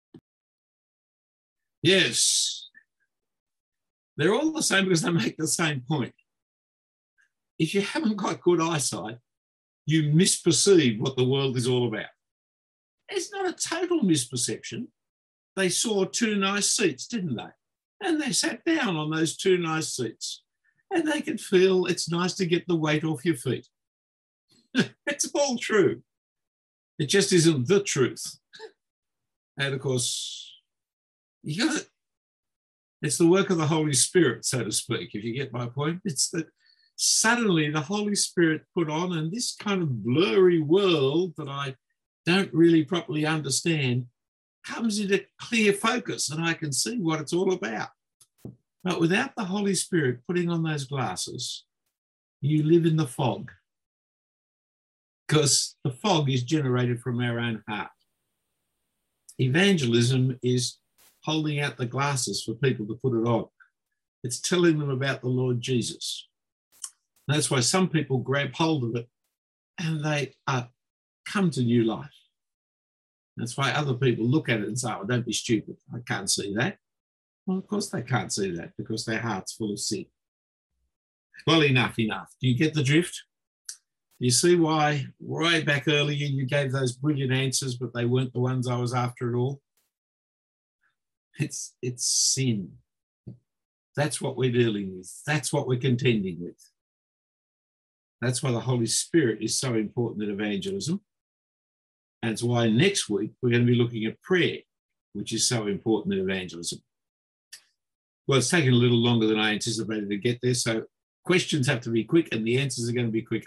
Yes. They're all the same because they make the same point. If you haven't got good eyesight, you misperceive what the world is all about. It's not a total misperception. They saw two nice seats, didn't they? And they sat down on those two nice seats. And they could feel it's nice to get the weight off your feet. It's all true. It just isn't the truth. And of course, you got it. It's the work of the Holy Spirit, so to speak, if you get my point. It's that suddenly the Holy Spirit put on, and this kind of blurry world that I don't really properly understand comes into clear focus, and I can see what it's all about. But without the Holy Spirit putting on those glasses, you live in the fog, because the fog is generated from our own heart. Evangelism is holding out the glasses for people to put it on. It's telling them about the Lord Jesus. That's why some people grab hold of it and they uh, come to new life. That's why other people look at it and say, oh, don't be stupid. I can't see that. Well, of course they can't see that because their heart's full of sin. Well, enough, enough. Do you get the drift? Do you see why right back earlier you gave those brilliant answers, but they weren't the ones I was after at all? It's, it's sin. That's what we're dealing with. That's what we're contending with. That's why the Holy Spirit is so important in evangelism. And it's why next week we're going to be looking at prayer, which is so important in evangelism. Well, it's taken a little longer than I anticipated to get there. So questions have to be quick and the answers are going to be quicker.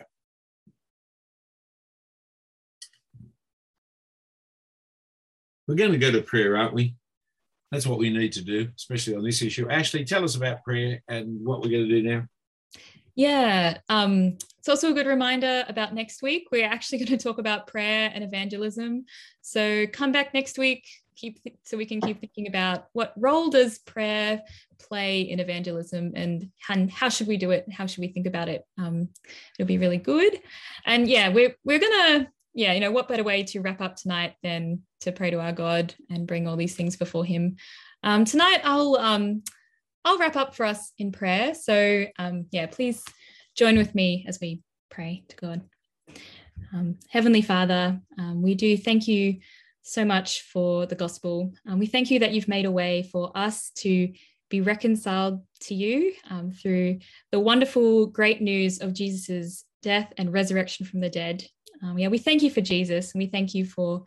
We're going to go to prayer, aren't we? That's what we need to do, especially on this issue. Ashley, tell us about prayer and what we're going to do now. Yeah, um, it's also a good reminder about next week. We're actually going to talk about prayer and evangelism. So come back next week, keep th- so we can keep thinking about what role does prayer play in evangelism, and, and how should we do it? How should we think about it? Um, it'll be really good. And yeah, we're we're gonna. Yeah, you know, what better way to wrap up tonight than to pray to our God and bring all these things before him. Um, tonight, I'll um, I'll wrap up for us in prayer. So um, yeah, please join with me as we pray to God. Um, Heavenly Father, um, we do thank you so much for the gospel. Um, we thank you that you've made a way for us to be reconciled to you um, through the wonderful, great news of Jesus's death and resurrection from the dead. Um, yeah, we thank you for Jesus, and we thank you for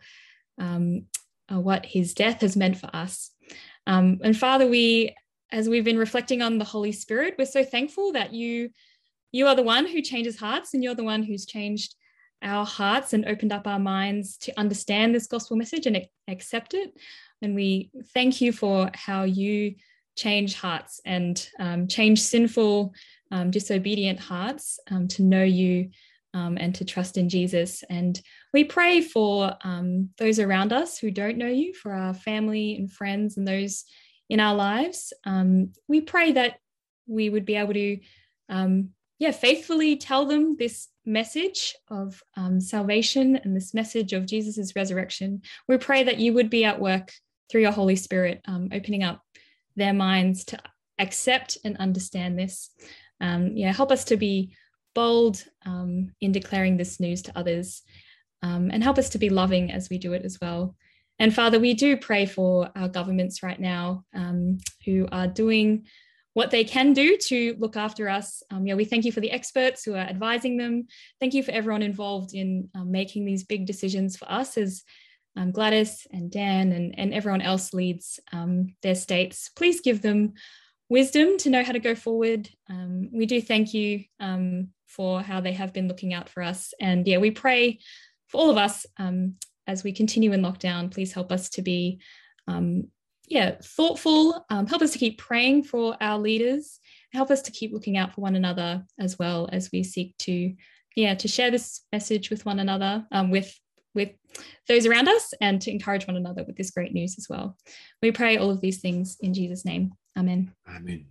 um, uh, what his death has meant for us. Um, and Father, we, as we've been reflecting on the Holy Spirit, we're so thankful that you, you are the one who changes hearts, and you're the one who's changed our hearts and opened up our minds to understand this gospel message and accept it. And we thank you for how you change hearts and um, change sinful, um, disobedient hearts um, to know you Um, and to trust in Jesus. And we pray for um, those around us who don't know you, for our family and friends and those in our lives. Um, we pray that we would be able to, um, yeah, faithfully tell them this message of um, salvation and this message of Jesus's resurrection. We pray that you would be at work through your Holy Spirit, um, opening up their minds to accept and understand this. Um, yeah, help us to be bold um, in declaring this news to others, um, and help us to be loving as we do it as well. And Father, we do pray for our governments right now um, who are doing what they can do to look after us. Um, yeah, we thank you for the experts who are advising them. Thank you for everyone involved in um, making these big decisions for us as um, Gladys and Dan and, and everyone else leads um, their states. Please give them wisdom to know how to go forward. Um, we do thank you um, for how they have been looking out for us. And yeah, we pray for all of us um, as we continue in lockdown. Please help us to be, um, yeah, thoughtful. Um, help us to keep praying for our leaders. Help us to keep looking out for one another as well as we seek to, yeah, to share this message with one another, um, with with those around us, and to encourage one another with this great news as well. We pray all of these things in Jesus' name. Amen. Amen.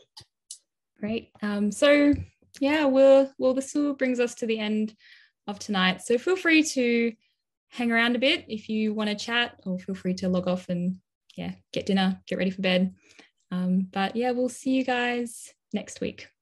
Great. Um, so yeah, we'll, well, this will brings us to the end of tonight. So feel free to hang around a bit if you want to chat, or feel free to log off and yeah, get dinner, get ready for bed. Um, but yeah, we'll see you guys next week.